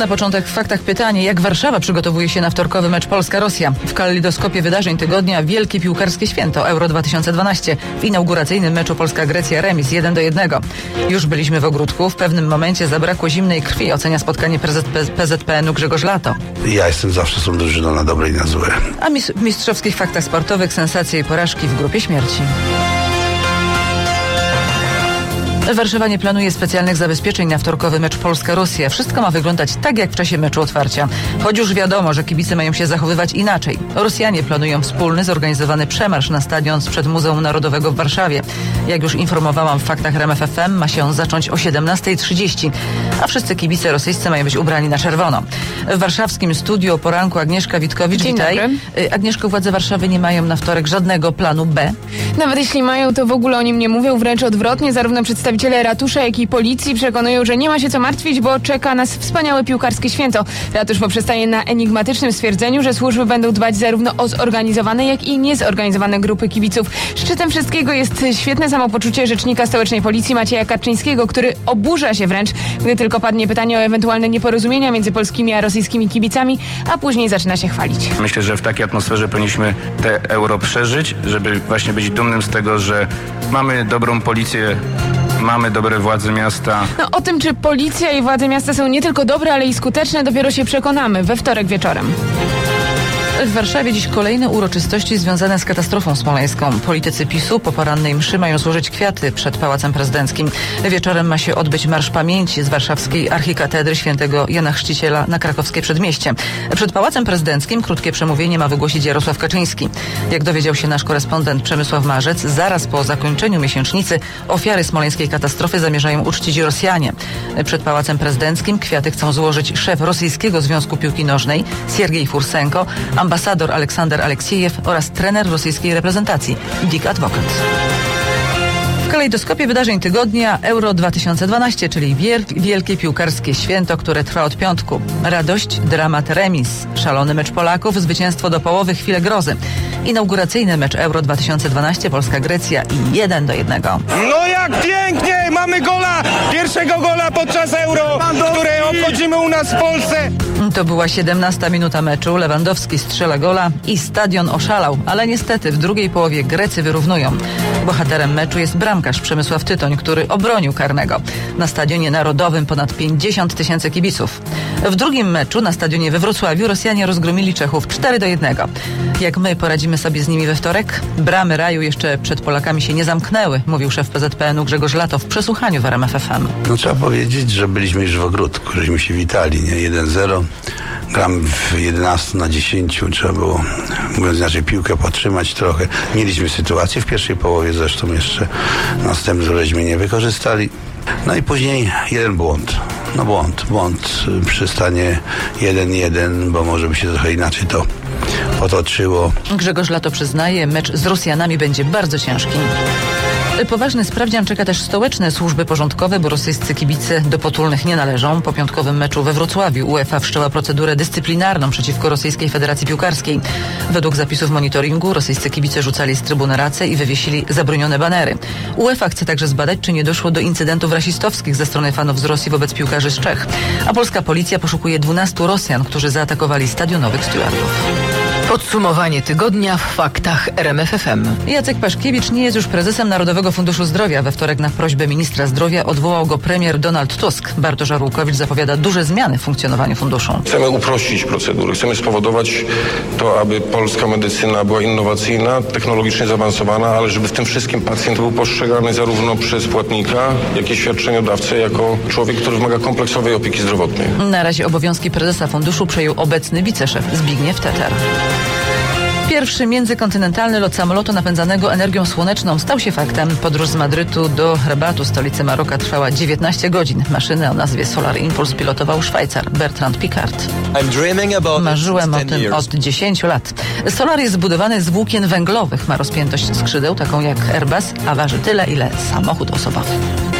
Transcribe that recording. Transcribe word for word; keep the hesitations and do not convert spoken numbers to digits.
na początek w faktach pytanie, jak Warszawa przygotowuje się na wtorkowy mecz Polska-Rosja. W kalejdoskopie wydarzeń tygodnia wielkie piłkarskie święto Euro dwa tysiące dwanaście. W inauguracyjnym meczu Polska-Grecja remis jeden do jednego. Już byliśmy w ogródku, w pewnym momencie zabrakło zimnej krwi, ocenia spotkanie P Z P N u Grzegorz Lato. Ja jestem zawsze z tą drużyną na dobre i na złe. A w mistrzowskich faktach sportowych sensacje i porażki w grupie śmierci. Warszawa nie planuje specjalnych zabezpieczeń na wtorkowy mecz Polska-Rosja. Wszystko ma wyglądać tak, jak w czasie meczu otwarcia. Choć już wiadomo, że kibice mają się zachowywać inaczej. Rosjanie planują wspólny, zorganizowany przemarsz na stadion sprzed Muzeum Narodowego w Warszawie. Jak już informowałam w faktach R M F F M, ma się on zacząć o siedemnasta trzydzieści, a wszyscy kibice rosyjscy mają być ubrani na czerwono. W warszawskim studiu o poranku Agnieszka Witkowicz. Dzień witaj. Dobry. Agnieszko, władze Warszawy nie mają na wtorek żadnego planu B. Nawet jeśli mają, to w ogóle o nim nie mówią, wręcz odwrotnie. Zarówno przedstawiciele ratusza, jak i policji przekonują, że nie ma się co martwić, bo czeka nas wspaniałe piłkarskie święto. Ratusz poprzestaje na enigmatycznym stwierdzeniu, że służby będą dbać zarówno o zorganizowane, jak i niezorganizowane grupy kibiców. Szczytem wszystkiego jest świetne samopoczucie rzecznika stołecznej policji Macieja Kaczyńskiego, który oburza się wręcz, gdy tylko padnie pytanie o ewentualne nieporozumienia między polskimi a rosyjskimi kibicami, a później zaczyna się chwalić. Myślę, że w takiej atmosferze powinniśmy te euro przeżyć, żeby właśnie być dumnym z tego, że mamy dobrą policję, mamy dobre władze miasta. No, o tym, czy policja i władze miasta są nie tylko dobre, ale i skuteczne, dopiero się przekonamy we wtorek wieczorem. W Warszawie dziś kolejne uroczystości związane z katastrofą smoleńską. Politycy PiSu po porannej mszy mają złożyć kwiaty przed Pałacem Prezydenckim. Wieczorem ma się odbyć Marsz Pamięci z warszawskiej archikatedry świętego Jana Chrzciciela na krakowskie Przedmieście. Przed Pałacem Prezydenckim krótkie przemówienie ma wygłosić Jarosław Kaczyński. Jak dowiedział się nasz korespondent Przemysław Marzec, zaraz po zakończeniu miesięcznicy ofiary smoleńskiej katastrofy zamierzają uczcić Rosjanie. Przed Pałacem Prezydenckim kwiaty chcą złożyć szef Rosyjskiego Związku Piłki Nożnej Siergiej Fursenko, ambasador Aleksander Aleksiejew oraz trener rosyjskiej reprezentacji Dick Advokat. W kalejdoskopie wydarzeń tygodnia Euro dwa tysiące dwanaście, czyli wiel- wielkie piłkarskie święto, które trwa od piątku. Radość, dramat, remis, szalony mecz Polaków, zwycięstwo do połowy, chwilę grozy. Inauguracyjny mecz Euro dwa tysiące dwanaście Polska-Grecja i jeden do jednego. No jak pięknie! Mamy gola! Pierwszego gola podczas Euro, które obchodzimy u nas w Polsce. To była siedemnasta minuta meczu. Lewandowski strzela gola i stadion oszalał, ale niestety w drugiej połowie Grecy wyrównują. Bohaterem meczu jest bramkarz Przemysław Tytoń, który obronił karnego. Na stadionie narodowym ponad pięćdziesiąt tysięcy kibiców. W drugim meczu na stadionie we Wrocławiu Rosjanie rozgromili Czechów cztery do jednego. Jak my poradzimy sobie z nimi we wtorek? Bramy raju jeszcze przed Polakami się nie zamknęły, mówił szef P Z P N u Grzegorz Lato w przesłuchaniu w R M F F M. No trzeba powiedzieć, że byliśmy już w ogródku, żeśmy się witali, nie? jeden zero. Gram w jedenaście na dziesięć. Trzeba było, mówiąc inaczej, piłkę potrzymać trochę. Mieliśmy sytuację w pierwszej połowie, zresztą jeszcze następny, żeśmy nie wykorzystali. No i później jeden błąd. No błąd, błąd przy stanie jeden jeden, bo może by się trochę inaczej to potoczyło. Grzegorz Lato przyznaje, mecz z Rosjanami będzie bardzo ciężki. Poważny sprawdzian czeka też stołeczne służby porządkowe, bo rosyjscy kibice do potulnych nie należą. Po piątkowym meczu we Wrocławiu UEFA wszczęła procedurę dyscyplinarną przeciwko Rosyjskiej Federacji Piłkarskiej. Według zapisów monitoringu rosyjscy kibice rzucali z trybuny race i wywiesili zabronione banery. UEFA chce także zbadać, czy nie doszło do incydentów rasistowskich ze strony fanów z Rosji wobec piłkarzy z Czech. A polska policja poszukuje dwunastu Rosjan, którzy zaatakowali stadionowych stewardów. Podsumowanie tygodnia w faktach R M F F M. Jacek Paszkiewicz nie jest już prezesem Narodowego Funduszu Zdrowia. We wtorek na prośbę ministra zdrowia odwołał go premier Donald Tusk. Bartosz Arłukowicz zapowiada duże zmiany w funkcjonowaniu funduszu. Chcemy uprościć procedury, chcemy spowodować to, aby polska medycyna była innowacyjna, technologicznie zaawansowana, ale żeby w tym wszystkim pacjent był postrzegany zarówno przez płatnika, jak i świadczeniodawcę jako człowiek, który wymaga kompleksowej opieki zdrowotnej. Na razie obowiązki prezesa funduszu przejął obecny wiceszef Zbigniew Teter. Pierwszy międzykontynentalny lot samolotu napędzanego energią słoneczną stał się faktem. Podróż z Madrytu do Rabatu, stolicy Maroka, trwała dziewiętnaście godzin. Maszynę o nazwie Solar Impulse pilotował Szwajcar Bertrand Piccard. Marzyłem o tym od dziesięciu lat. Solar jest zbudowany z włókien węglowych. Ma rozpiętość skrzydeł taką jak Airbus, a waży tyle, ile samochód osobowy.